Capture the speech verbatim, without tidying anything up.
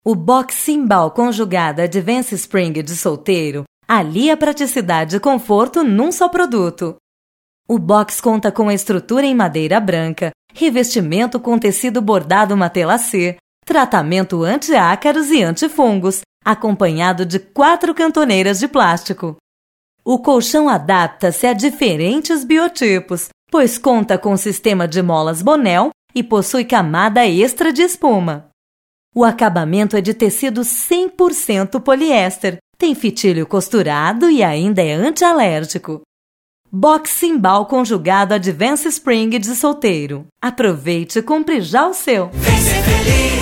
O Box Symbol conjugado Advance Spring de solteiro alia praticidade e conforto num só produto. O box conta com estrutura em madeira branca, revestimento com tecido bordado Matelassé, tratamento anti-ácaros e antifungos, acompanhado de quatro cantoneiras de plástico. O colchão adapta-se a diferentes biotipos, pois conta com sistema de molas Bonnell e possui camada extra de espuma. O acabamento é de tecido cem por cento poliéster, tem fitilho costurado e ainda é antialérgico. Box Symbol conjugado Advance Spring de solteiro. Aproveite e compre já o seu! Vem ser feliz!